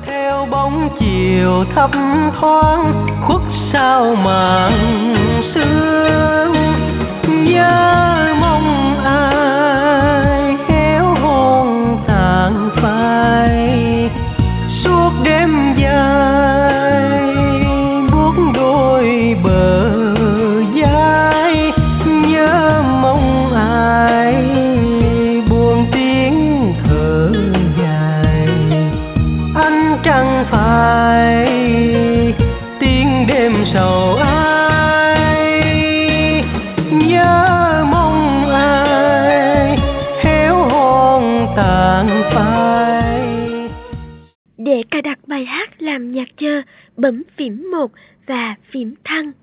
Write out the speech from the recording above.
theo bóng chiều thấp thoáng khuất sau màn sương. Nhớ mong ai héo hon tàn phai suốt đêm dài buốt đôi bờ vai. Nhớ mong ai buồn tiếng thở dài. Anh chẳng phải tiếng đêm sầu ai. Nhớ mong ai héo hon tàn phai. Để cài đặt bài hát làm nhạc chờ, bấm phím 1 và phím thăng.